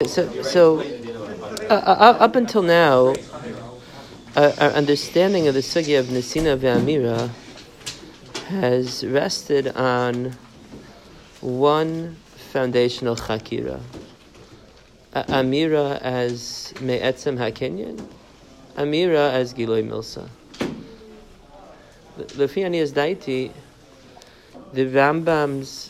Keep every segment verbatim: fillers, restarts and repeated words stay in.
So, so uh, uh, up until now, uh, our understanding of the sugya of Nesina ve'amira has rested on one foundational chakira. Uh, amira as me'etzem hakenyan, amira as giloi milsa. Lefi Aniyas Daiti, the Rambam's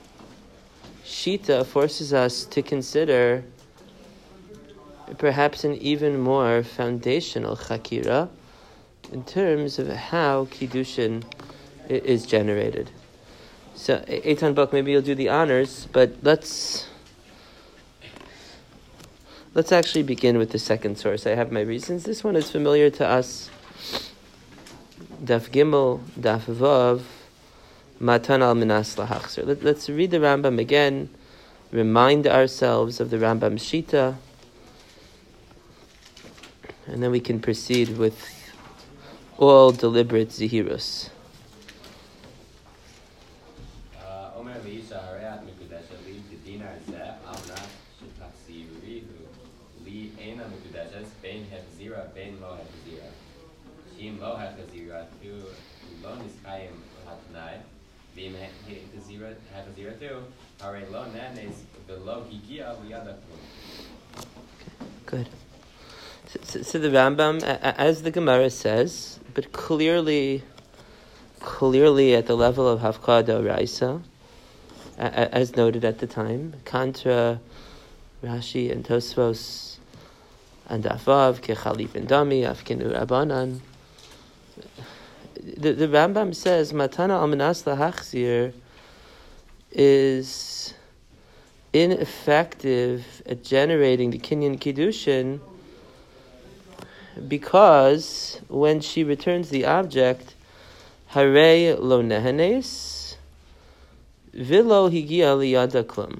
Shita forces us to consider perhaps an even more foundational chakira in terms of how Kiddushin is generated. So, Eitan Bok, maybe you'll do the honors, but let's let's actually begin with the second source. I have my reasons. This one is familiar to us. Daf Gimel, Daf Vav, Matan al Minas Lahachzer. Let, let's read the Rambam again, remind ourselves of the Rambam Shita, and then we can proceed with all deliberate zihirus. Good. So, so, so the Rambam, as the Gemara says, but clearly, clearly at the level of Hafkadah Raisa, as noted at the time, contra Rashi and Tosfos and Afav, Kechalif and Dami, Afkinu Rabbanan. The, the Rambam says, Matana al Minas Lahachzir is ineffective at generating the Kinyan Kiddushin because when she returns the object, Hare lo nehenes, vilo higia liyada klum.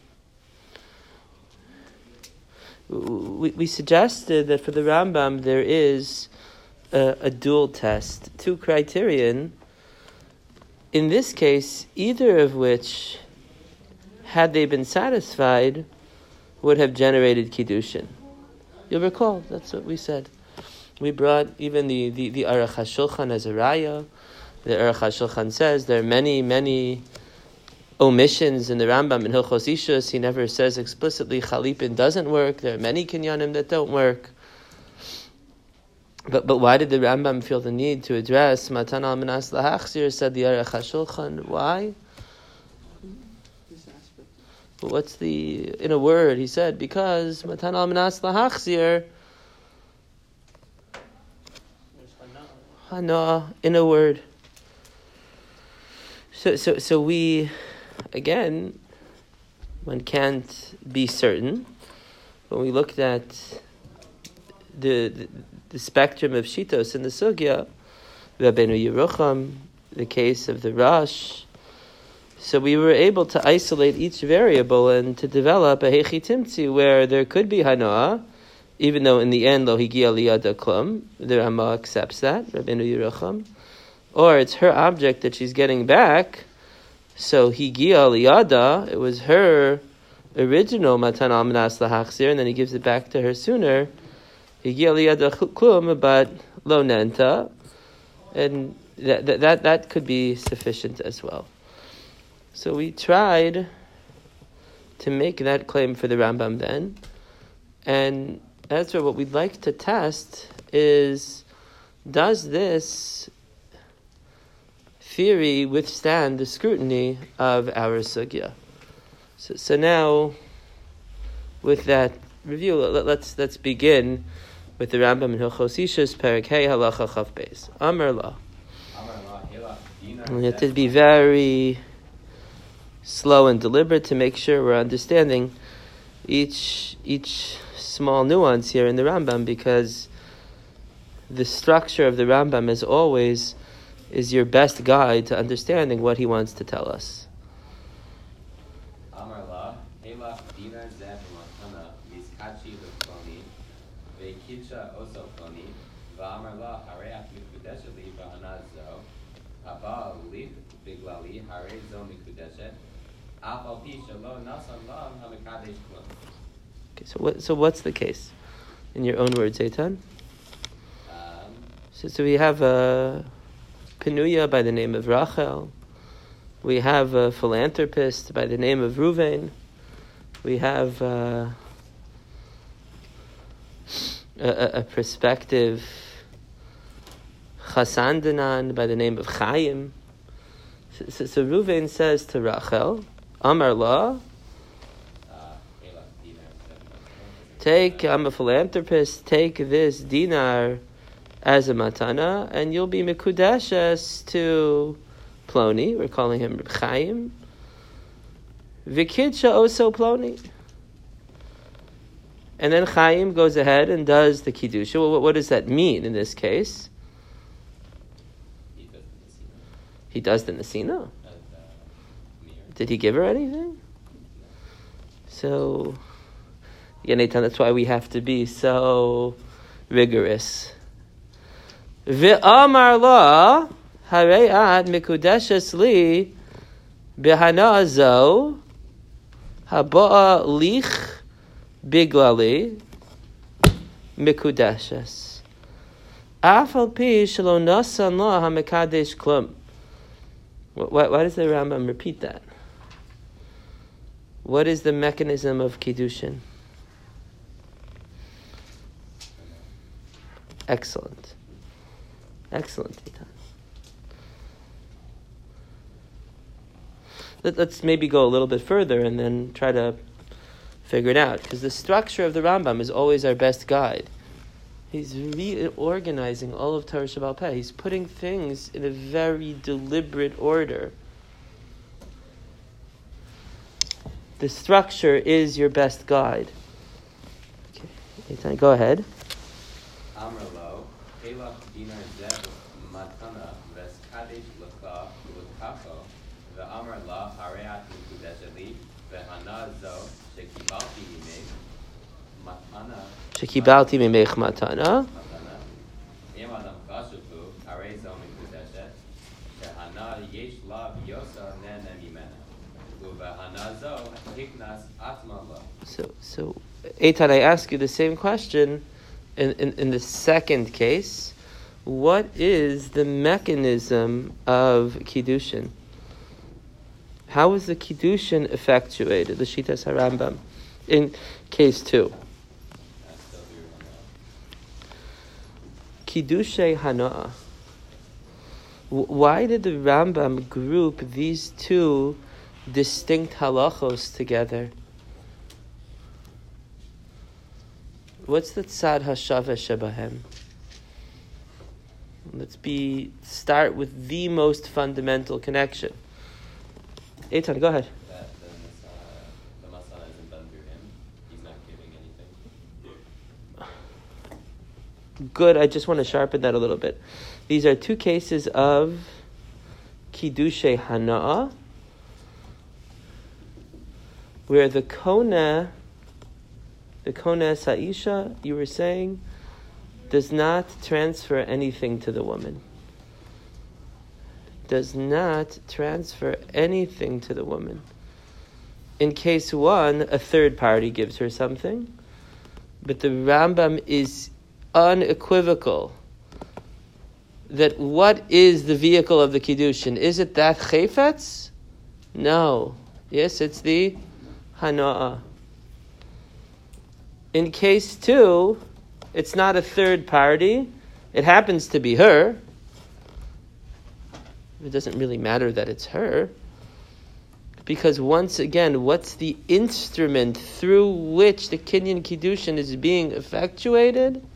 We, we suggested that for the Rambam there is a, a dual test, two criterion. In this case, either of which, had they been satisfied, would have generated Kiddushin. You'll recall, that's what we said. We brought even the, the, the Aruch HaShulchan as a raya. The Aruch HaShulchan says there are many, many omissions in the Rambam in Hilchos Ishus. He never says explicitly Chalipin doesn't work. There are many kinyanim that don't work. But but why did the Rambam feel the need to address Matan al Minas Lahachzir, said the Aruch HaShulchan? Why? But what's the, in a word, he said, because Matan al Minas Lahachzir, Hana, in a word. So, so, so we, again, one can't be certain. When we looked at the the, the spectrum of Shitos in the Sugya, Rabbeinu Yerucham, the case of the Rosh, so we were able to isolate each variable and to develop a Hechi Timtzi where there could be Hanoah, even though in the end, Lo Higia Liyada Klum, the Rama accepts that, Rabbeinu Yerucham, or it's her object that she's getting back, so Higia Liyada, it was her original Matan al Minas Lahachzir, and then he gives it back to her sooner, Higia Liyada Klum, but Lo Nenta, and that, that, that could be sufficient as well. So we tried to make that claim for the Rambam then, and that's what we'd like to test is, does this theory withstand the scrutiny of our sugya? So, so now, with that review, let, let's let's begin with the Rambam in Hilchos Ishus, Perek Hey, Halacha Chaf Beis. Amar La. We have to be very slow and deliberate to make sure we're understanding each each small nuance here in the Rambam, because the structure of the Rambam, as always, is your best guide to understanding what he wants to tell us. Okay, so what? So what's the case? In your own words, Eitan. Um, So, so we have a Penuya by the name of Rachel. We have a philanthropist by the name of Ruvain. We have uh, a, a, a prospective Chasandanan by the name of Chaim. So, so, so Ruvain says to Rachel, Amar La, take, I'm a philanthropist, take this dinar as a matana, and you'll be mikudeshes to Ploni. We're calling him Reb Chaim. Vikidsha also Ploni. And then Chaim goes ahead and does the kiddusha. Well, what, what does that mean in this case? He does the nesina. Did he give her anything? So, yeah, Nathan, that's why we have to be so rigorous. V'amar la harei ad mikudeshes li b'hana zo haba'a lich biglali mikudeshes af al pi shelo nasan la hamikadesh klum. Why, why does the Rambam repeat that? What is the mechanism of kiddushin? Excellent. Excellent. Let, let's maybe go a little bit further and then try to figure it out. Because the structure of the Rambam is always our best guide. He's reorganizing all of Torah Shebaal Peh. He's putting things in a very deliberate order. The structure is your best guide. Okay, go ahead. Amrlo, Elach dinar zeh matana ves kadesh lecha ulkacho ve'amar la hareat mikudesheli ve'hana zo shekibalti mimech matana shekibalti mimech matana matana im adam kashufu harei zo mikudeshet shehana yesh la v'yosa nene mimena uve'hana zo hiknas atma la. So, so, Eitan, I ask you the same question. In, in, in the second case, what is the mechanism of Kiddushin? How is the Kiddushin effectuated, the Shitas HaRambam, in case two? Kiddushay Hana'ah. Why did the Rambam group these two distinct halachos together? What's the tzad hashava shebahem? Let's be start with the most fundamental connection. Eitan, go ahead. That the Messiah, the Messiah isn't done through him. He's not giving anything. Good. I just want to sharpen that a little bit. These are two cases of kiddushay hana'ah, where the kona. The Kona Sa'isha, you were saying, does not transfer anything to the woman. Does not transfer anything to the woman. In case one, a third party gives her something, but the Rambam is unequivocal that what is the vehicle of the Kiddushin? Is it that chayfetz? No. Yes, it's the Hana'ah. In case two, it's not a third party. It happens to be her. It doesn't really matter that it's her. Because once again, what's the instrument through which the Kinyan Kiddushin is being effectuated?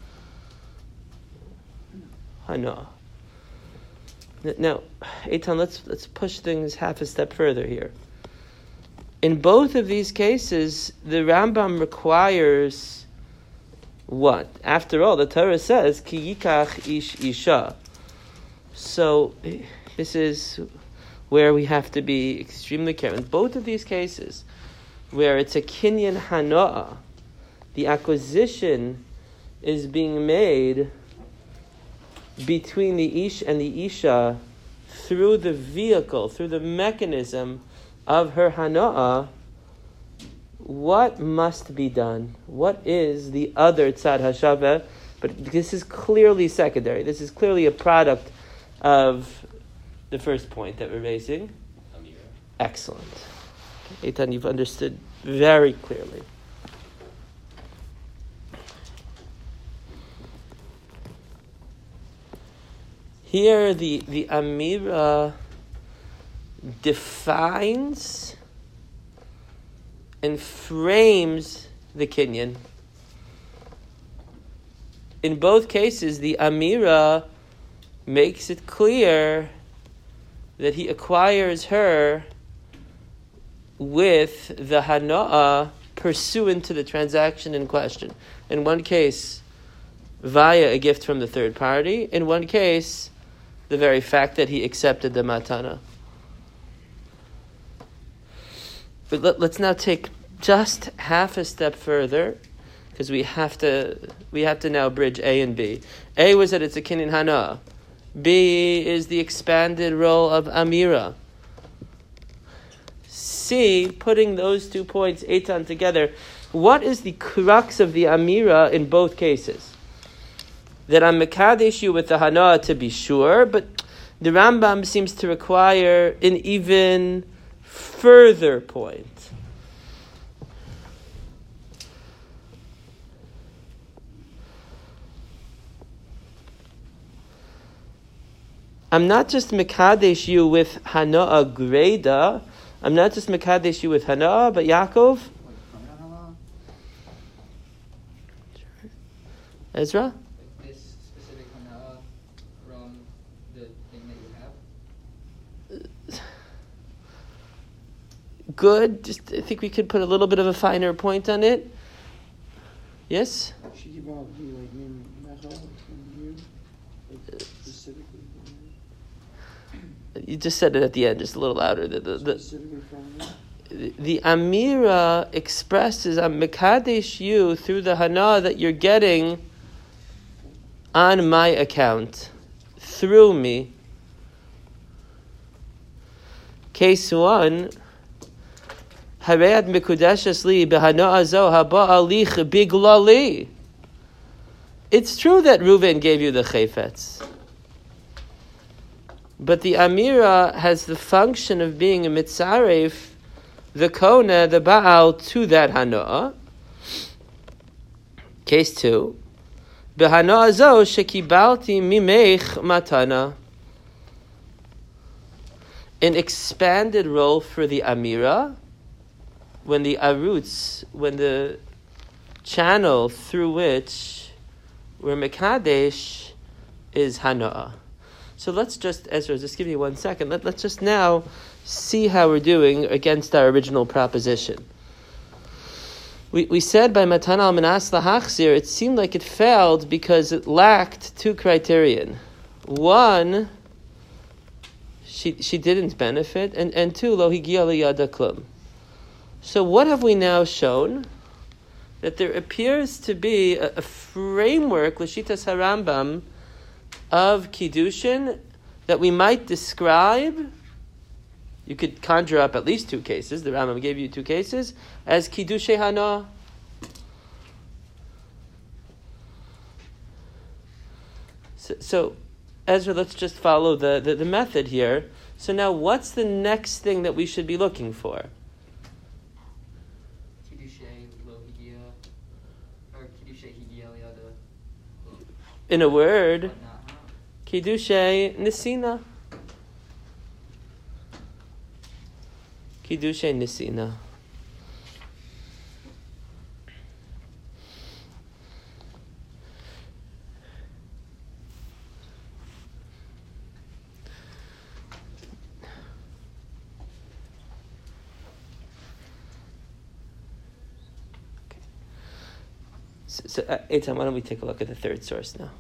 Hana. Now, Eitan, let's let's push things half a step further here. In both of these cases, the Rambam requires what? After all, the Torah says, Ki yikach ish isha. So, this is where we have to be extremely careful. In both of these cases, where it's a kinyan hana'ah, the acquisition is being made between the ish and the isha through the vehicle, through the mechanism of her hana'ah. what must be done? What is the other tzad hashaveh? But this is clearly secondary. This is clearly a product of the first point that we're raising. Excellent. Okay, Eitan, you've understood very clearly. Here, the, the Amira defines and frames the Kinyan. In both cases, the Amira makes it clear that he acquires her with the Hana'ah pursuant to the transaction in question. In one case, via a gift from the third party. In one case, the very fact that he accepted the matana. But let, let's now take just half a step further, because we have to we have to now bridge A and B. A was that it's a kinyan hana. B is the expanded role of Amira. C, putting those two points, Eitan, together, what is the crux of the Amira in both cases? That I'm mekadesh you with the hana to be sure, but the Rambam seems to require an even further point. I'm not just mekadesh you with hana greda. I'm not just mekadesh you with hana, but Yaakov. Ezra. Good. Just, I think we could put a little bit of a finer point on it. Yes? You just said it at the end, just a little louder. The, the, the, the, the Amira expresses, I'm mekadesh you through the hana that you're getting on my account, through me. Case one, Harayat mikudeshes li behana azo haba alich biglali. It's true that Reuven gave you the chayfetz, but the Amira has the function of being a mitzaref, the kona, the baal, to that hana. Case two, behana azo shekibalti mimech matana. An expanded role for the Amira, when the arutz, when the channel through which we're mekadesh is hana'ah. So let's just, Ezra, just give me one second. Let, let's just now see how we're doing against our original proposition. We we said by Matan al Manas Lahachzir, it seemed like it failed because it lacked two criterion. One, she she didn't benefit, and, and two, lo higia liyada klum. So what have we now shown? That there appears to be a, a framework, L'shitas HaRambam, of Kiddushin that we might describe, you could conjure up at least two cases, the Rambam gave you two cases, as Kiddushei Hana. So, so Ezra, let's just follow the, the, the method here. So now what's the next thing that we should be looking for? In a word, Kiddushay Nisina. Kiddushay Nisina. So, so uh, Eitan, why don't we take a look at the third source now?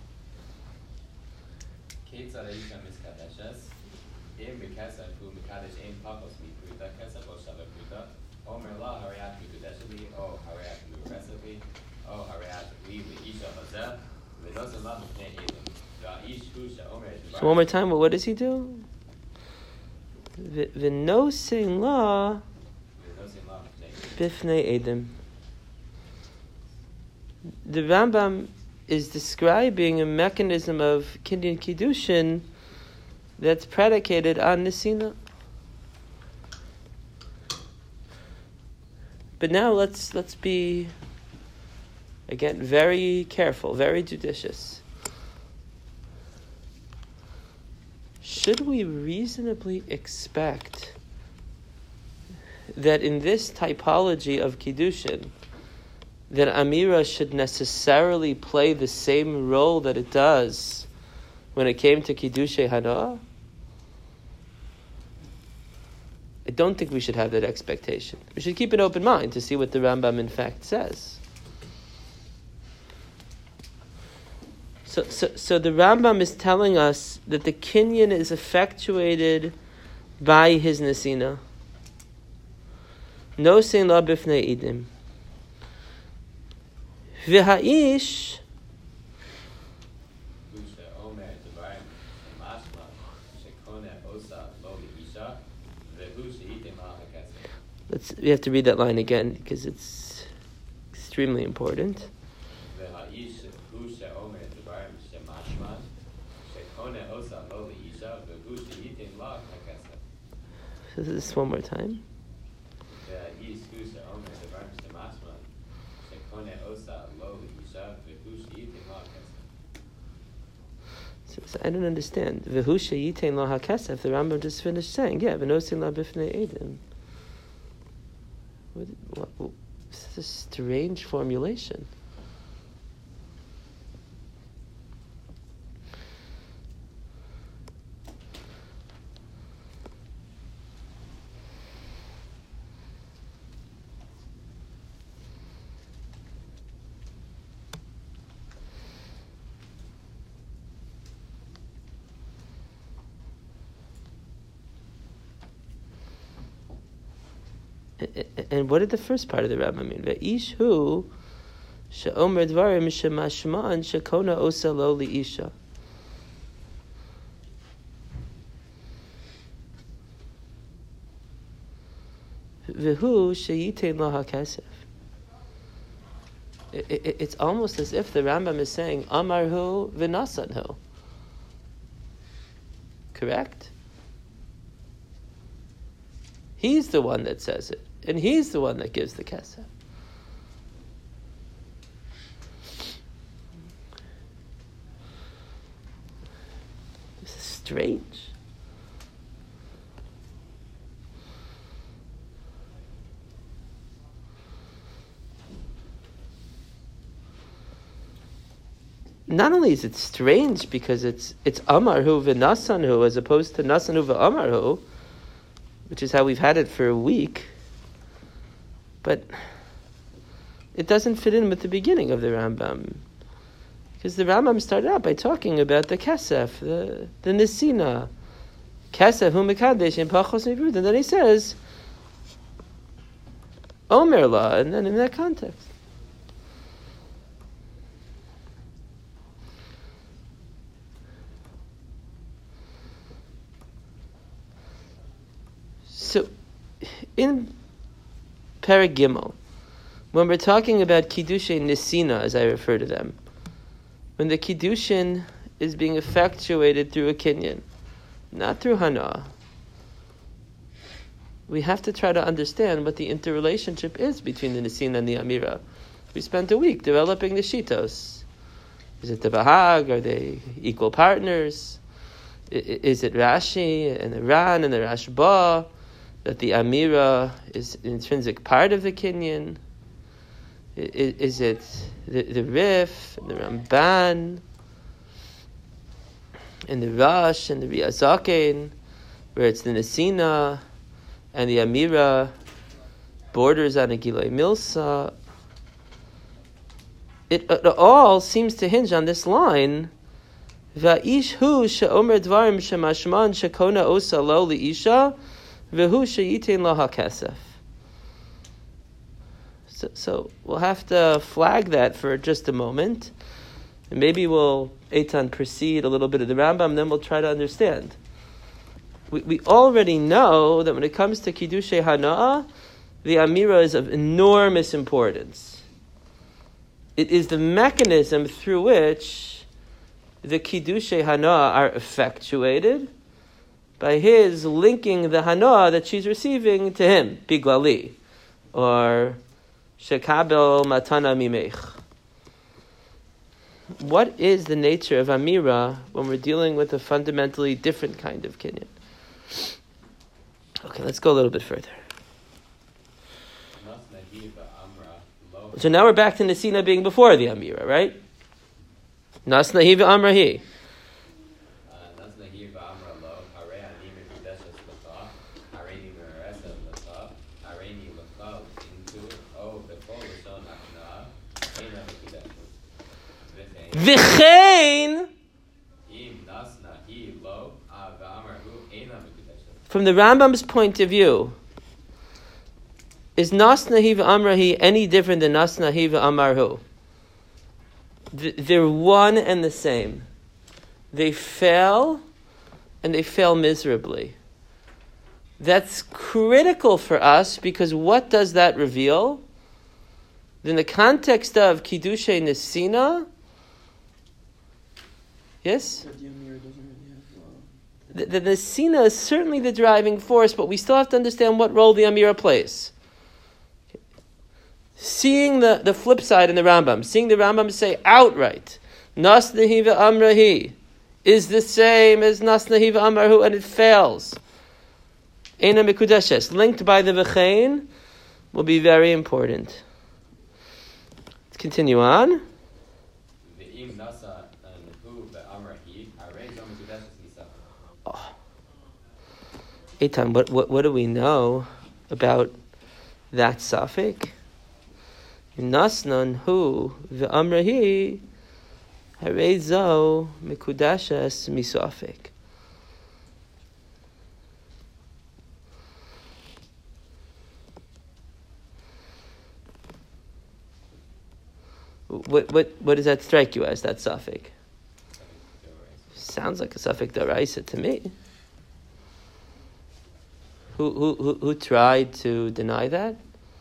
So one more time, what does he do? The no saying law. bifnei edim. The Rambam is describing a mechanism of Kinyan Kiddushin that's predicated on Nesina. But now let's let's be, again, very careful, very judicious. Should we reasonably expect that in this typology of Kiddushin, that Amira should necessarily play the same role that it does when it came to Kiddushay Hana? I don't think we should have that expectation. We should keep an open mind to see what the Rambam in fact says. So, so, so the Rambam is telling us that the Kinyan is effectuated by his Nesina. No sein la bifnei idim. V'ha'ish Let's, we have to read that line again because it's extremely important. So this one more time. So, so I don't understand. V'husha yitain lo hakesef. The Rambam just finished saying, yeah, v'nosin la bifnei edim. What, what, what, this is a strange formulation. And what did the first part of the Rambam mean? Ve'ish hu she'omer dvarim shemashman shekona osa lo li'isha. Vehu she'yitein lo hakesef. It's almost as if the Rambam is saying Amar hu v'nasan hu. Correct? He's the one that says it. And he's the one that gives the kesef. This is strange. Not only is it strange because it's it's Amarhu v'Nasanhu as opposed to Nasanhu v'Amarhu, which is how we've had it for a week. But it doesn't fit in with the beginning of the Rambam. Because the Rambam started out by talking about the Kesef, the, the Nesina. Kesef hu mekadesh in pachos mibrud. And then he says, Omer la, and then in that context. So, in Perek Gimel, when we're talking about Kiddushin Nesina, as I refer to them, when the Kiddushin is being effectuated through a Kinyan, not through Hana, we have to try to understand what the interrelationship is between the Nesina and the Amira. We spent a week developing the Shitos. Is it the Bahag? Are they equal partners? Is it Rashi and the Ran and the Rashba? That the Amira is an intrinsic part of the Kinyan? Is, is it the, the Rif, and the Ramban, and the Rash, and the Riazaken, where it's the Nesina, and the Amira borders on a Gilei Milsa? It, it all seems to hinge on this line, Va'ish hu she'omer dvarim shemashman shekona osa lo li'isha, V'hu she'yitin lo hakesef. So, so we'll have to flag that for just a moment, and maybe we'll Eitan proceed a little bit of the Rambam, and then we'll try to understand. We we already know that when it comes to Kiddushay Hana'ah, the Amira is of enormous importance. It is the mechanism through which the Kiddushay Hana are effectuated by his linking the Hana that she's receiving to him, Biglali, or Shekabel Matana Mimech. What is the nature of Amira when we're dealing with a fundamentally different kind of kinyan? Okay, let's go a little bit further. So now we're back to Nesina being before the Amira, right? Nas Nahiva Amrahi. V'chein. From the Rambam's point of view, is Nas Nahiva Amrahi any different than Nas Nahiva Amarhu? They're one and the same. They fail, and they fail miserably. That's critical for us, because what does that reveal? In the context of Kiddushay Nesina, yes? The, the Nesina is certainly the driving force, but we still have to understand what role the Amira plays. Seeing the, the flip side in the Rambam, seeing the Rambam say outright, Nas Nahiva Amrahi is the same as Nas Nahiva Amarhu, and it fails. Eina Mikudeshes, linked by the V'chein, will be very important. Let's continue on. Oh. Eitan, what, what, what do we know about that suffix? Nasnan hu ve'amrahi harei zo mikudashes misafik. What what what does that strike you as, that suffix? Sounds like a suffix d'oraisa to me. Who who who who tried to deny that?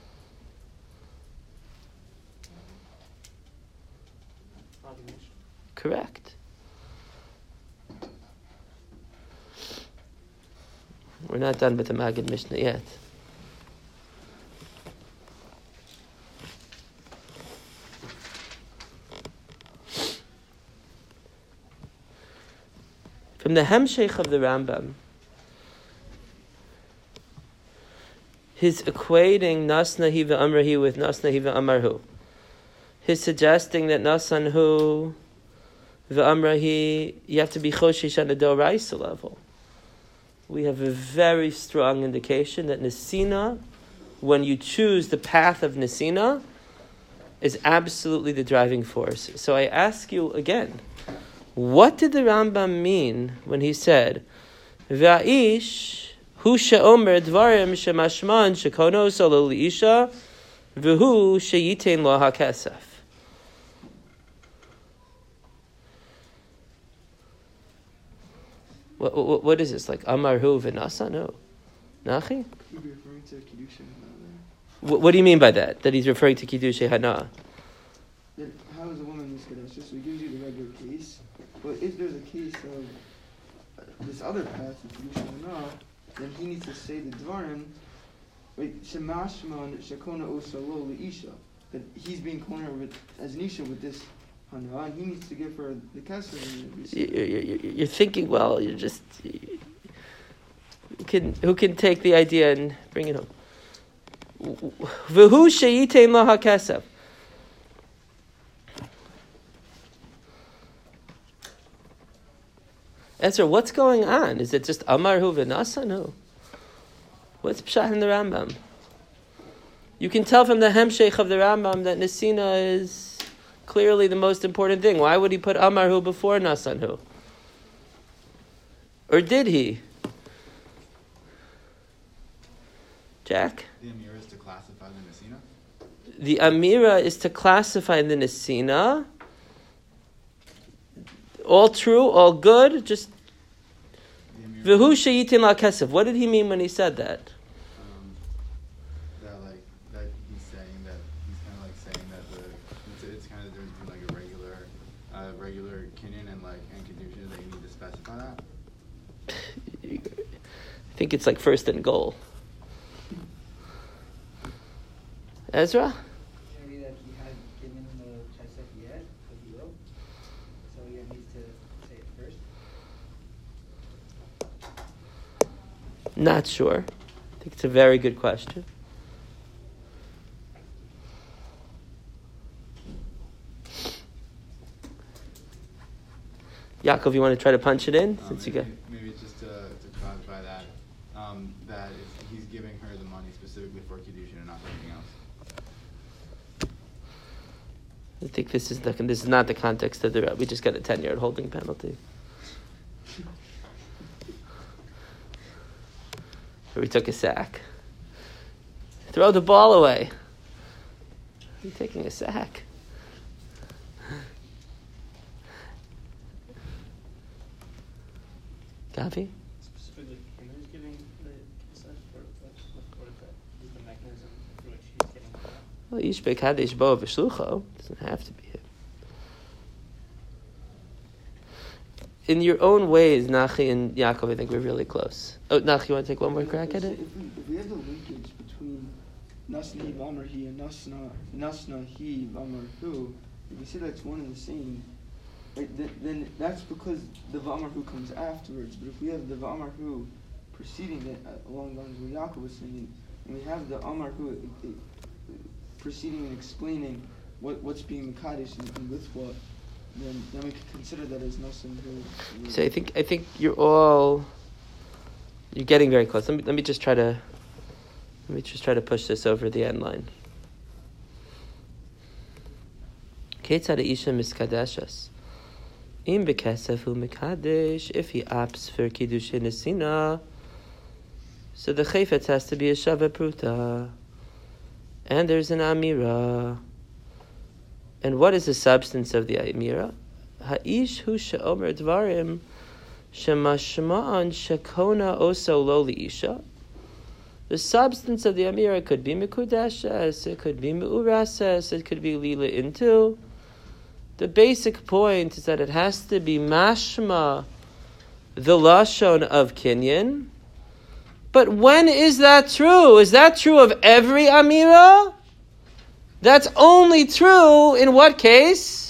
Correct. We're not done with the Maggid Mishnah yet. From the Hemshech of the Rambam, his equating Nas Nahiva Amrahi with Nas Nahiva Amarhu, his suggesting that Nasanhu V'amrahi, you have to be choshish on the doraisa level. We have a very strong indication that Nesina, when you choose the path of Nesina, is absolutely the driving force. So I ask you again, what did the Rambam mean when he said, V'aish hu she'omer dvarim shemashman shekono solo li'isha v'hu she'yitein lo ha'kesef? What, what, what is this, like Amarhu v'nasa? No. Nachi? He'd be referring to Kiddushay Hana. What, what do you mean by that? That he's referring to Kiddushay Hana? That how is a woman miskadeshes? So he gives you the regular case. But if there's a case of uh, this other path of Kiddushay Hana, then he needs to say the Dvarim, right? Shemashman shekona osalo leisha. That he's being cornered with as an isha with this Hana, and he needs to give her the kasser. You're thinking well. You're just you can who can take the idea and bring it home. V'hu she'yitein lo ha'kesef. Answer: what's going on? Is it just Amarhu v'nasa? No. What's pshat in the Rambam? You can tell from the Hemshech of the Rambam that Nesina is clearly the most important thing. Why would he put Amarhu before Nasanhu? Or did he? Jack? The Amira is to classify the Nesina? The Amira is to classify the Nesina. All true, all good, just V'hu sheyitin la kesef. What did he mean when he said that? Um, that like between like a regular, uh, regular kinyan and like and kedushin that you need to specify that? I think it's like first and goal. Ezra? Maybe that he had given the chesed yet, but he will. So he needs to say it first. Not sure. I think it's a very good question. Yaakov, you want to try to punch it in? Um, Since maybe, you got maybe just to, to clarify that, um, that if he's giving her the money specifically for kedushin and not for anything else. I think this is the this is not the context of the. We just got a ten yard holding penalty. Or we took a sack. Throw the ball away. You're taking a sack. Gavi? Specifically, him who's giving the consent for what, what is that? Is the mechanism through which he's getting it? Well, Ish Bekadesh Bo V'Shlucho doesn't have to be him. In your own ways, Nachi and Yaakov, I think we're really close. Oh, Nachi, you want to take one more crack at it? If we, if we have the linkage between Nasna Vamar He and Nasna Nasna He Vamar Hu, if we say that's one and the same, right, then, then that's because the Vamar Hu comes afterwards. But if we have the Vamar Hu preceding it, uh, along the lines of what Yaakov was saying, and we have the Amar Hu it, it, preceding and explaining what, what's being Mekadesh and, and with what, then, then we could consider that as Nasna Hu. So I think I think you're all you're getting very close. Let me let me just try to let me just try to push this over the end line. Ketzad Isha miskadeshas. Im bekesef hu mekadesh. If he opts for kiddushin nesina, so the chayfetz has to be a shava pruta, and there's an amira. And what is the substance of the amira? Ha'ish hu she'omer dvarim shemashma'an shekona oso lo li'isha. The substance of the amira could be mikudeshes, it could be me'urases, it could be lila into. The basic point is that it has to be mashma, the lashon of kinyan. But when is that true? Is that true of every amira? That's only true in what case?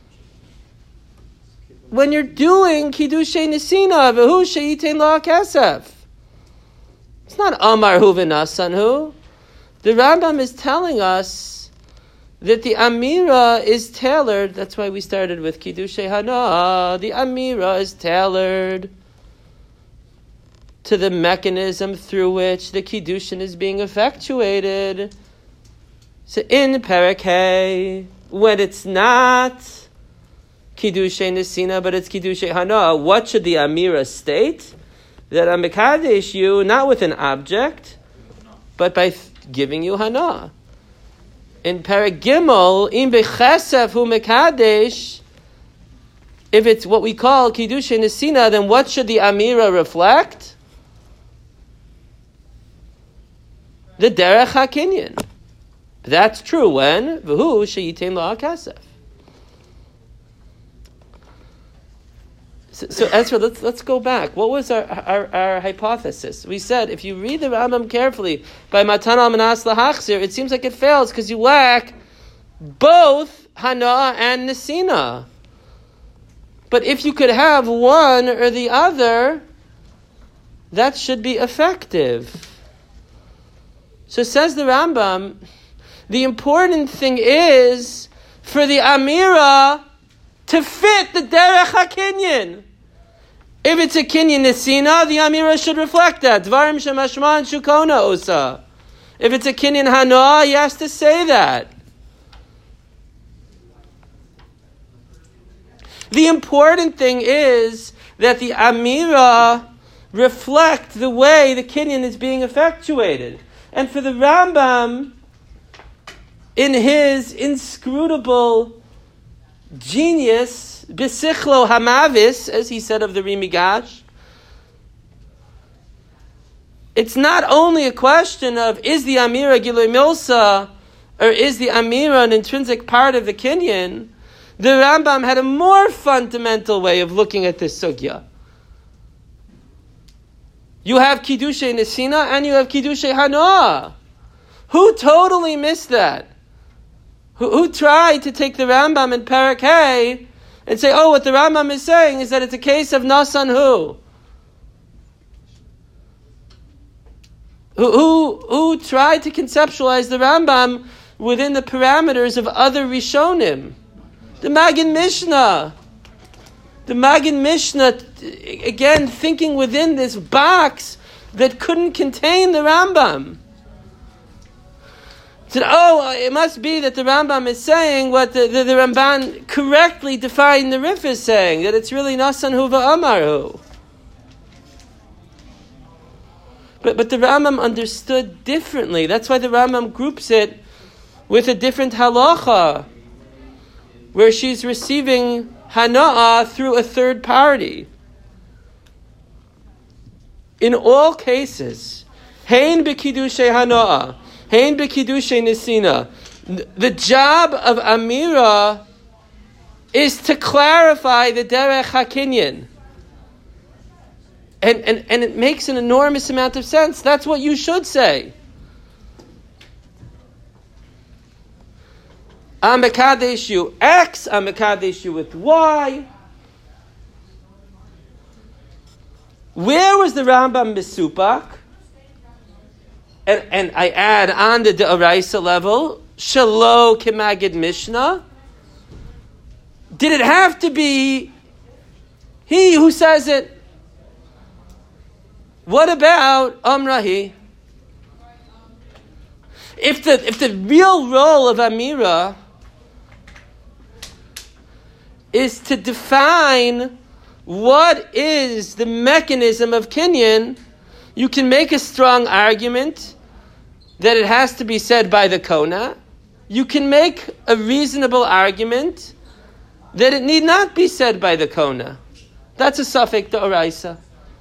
When you're doing kiddushay nesina, v'hu she'yitein la kesef. It's not amar hu v'nasan hu. The Rambam is telling us that the amira is tailored. That's why we started with kiddushay hana. The amira is tailored to the mechanism through which the kiddushin is being effectuated. So in Perek Hey, when it's not kiddushay nesina, but it's kiddushay hana, what should the amira state? That I'm mekadesh you not with an object, but by th- giving you hana. In Perek Gimel, im bechesef hu mekadesh, if it's what we call kiddushay nesina, then what should the amira reflect? The derech hakinyan. That's true when v'hu she'yitein lo hakesef. So, so Ezra, let's let's go back. What was our, our our hypothesis? We said if you read the Rambam carefully by Matan al Manas lahachzir, it seems like it fails because you lack both hana and nesina. But if you could have one or the other, that should be effective. So says the Rambam, the important thing is for the amira to fit the derech hakinyan. If it's a kinyan nesina, the amira should reflect that. Dvarim shemashman shukona osa. If it's a kinyan hana, he has to say that. The important thing is that the amira reflect the way the kinyan is being effectuated. And for the Rambam, in his inscrutable genius, bisichlo hamavis, as he said of the Rimigash, it's not only a question of is the amira gilui milsa or is the amira an intrinsic part of the kinyan, The Rambam had a more fundamental way of looking at this sugya. You have Kiddushay Nesina and you have Kiddushay Hanoah. Who totally missed that? Who, who tried to take the Rambam in Perek Hey and say, oh, what the Rambam is saying is that it's a case of Nasan who? Who, who, who tried to conceptualize the Rambam within the parameters of other Rishonim? The Magid Mishnah. The Magid Mishnah, again, thinking within this box that couldn't contain the Rambam. Said, oh, it must be that the Rambam is saying what the, the, the Ramban correctly defined the Rif is saying, that it's really Nasan Hu v'Amaru. But, but the Rambam understood differently. That's why the Rambam groups it with a different halacha, where she's receiving hana'ah through a third party. In all cases, hein b'kiddushay hana'ah, hein b'kiddushay nisina, the job of Amira is to clarify the derech hakinyan. And, and, and it makes an enormous amount of sense. That's what you should say. I'm mekadesh you X, I'm mekadesh you with Y. Where was the Rambam Mesupak? And, and I add on the D'oraisa level, Shalo Kemagid Mishnah. Did it have to be he who says it? What about Amrahi? If the if the real role of Amira is to define what is the mechanism of Kinyan, you can make a strong argument that it has to be said by the Kona. You can make a reasonable argument that it need not be said by the Kona. That's a suffix d'oraisa.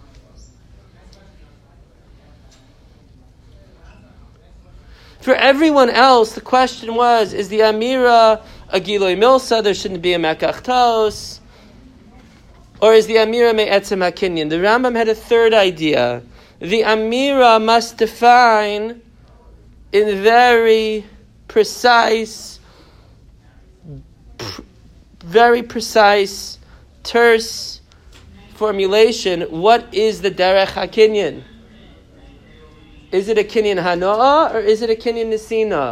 For everyone else, the question was, is the Amira a Giloi Milsa, there shouldn't be a Mekachtos? Or is the Amira Me'etzem HaKinyan? The Rambam had a third idea. The Amira must define in very precise, pr- very precise, terse formulation, what is the Derech HaKinyan? Is it a Kinyan Hanoah or is it a Kinyan Nesina?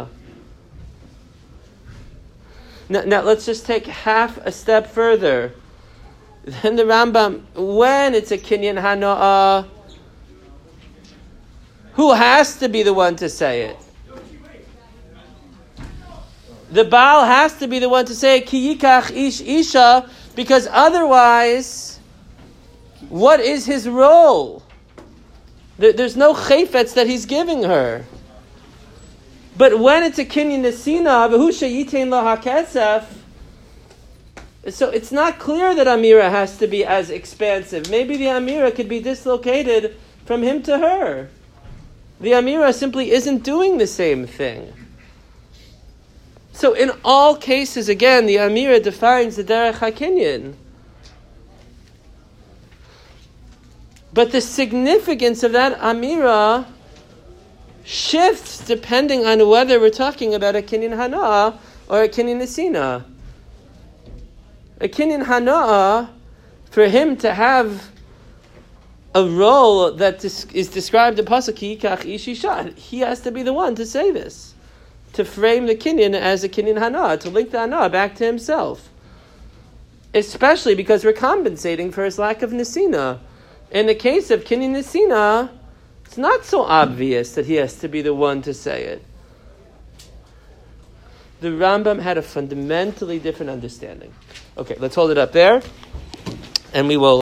Now, now let's just take half a step further. Then the Rambam, when it's a Kinyan Hanoah, who has to be the one to say it? The Baal has to be the one to say Ki yikach ish isha, because otherwise, what is his role? There's no chayfetz that he's giving her. But when it's a kinyan nesina, v'husha yitain lo hakesef, so it's not clear that Amira has to be as expansive. Maybe the Amira could be dislocated from him to her. The Amira simply isn't doing the same thing. So in all cases, again, the Amira defines the derech hakinyan. But the significance of that Amira shifts depending on whether we're talking about a Kinyan Hana or a Kinyan Nesina. A Kinyan Hana, for him to have a role that is described in Pasuk Yikach Ish Isha, he has to be the one to say this, to frame the Kinyan as a Kinyan Hana, to link the Hana back to himself. Especially because we're compensating for his lack of Nesina. In the case of Kinyan Nesina, it's not so obvious that he has to be the one to say it. The Rambam had a fundamentally different understanding. Okay, let's hold it up there, and we will